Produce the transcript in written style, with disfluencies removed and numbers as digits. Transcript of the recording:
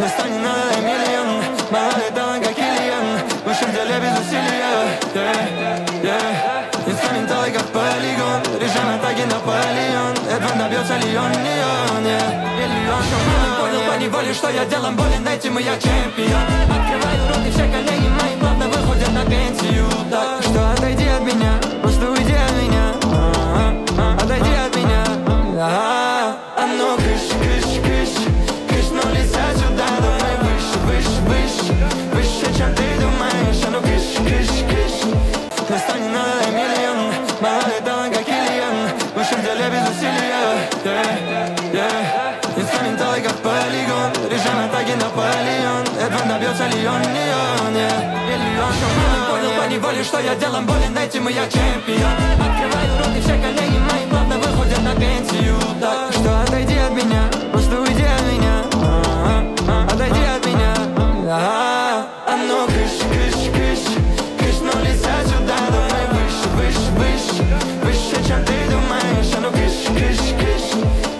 Места не надо, дай миллион. Молодой талант, как Ильян. Выше в деле без усилия. Инструменталы, как полигон. Режим атаки Наполеон. Эдван добьется ли он, не он, Миллион. Понял по неволе, что я делом болен. Этим и я чемпион. Открываю рот, и все коллеги мои плавно выходят на пенсию. Так что отойди от меня, просто уйди от меня. Отойди от меня. А ну кыш, кыш, кыш. Кышну летя сюда, думай выше, выше, выше. Выше, чем ты думаешь. А ну кыш, кыш, кыш. Места не надо, дай миллион. Молодой талант, как Ильян. Выше в деле без усилия. Инструменталы, как полигон. Режим атаки Наполеон. Эдван добьется ли он, не он, Миллион. Понял по неволе, что я делом болен. Этим и я чемпион. Открываю рот, и все коллеги мои плавно выходят на пенсию. Так что отойди от меня, просто уйди от меня.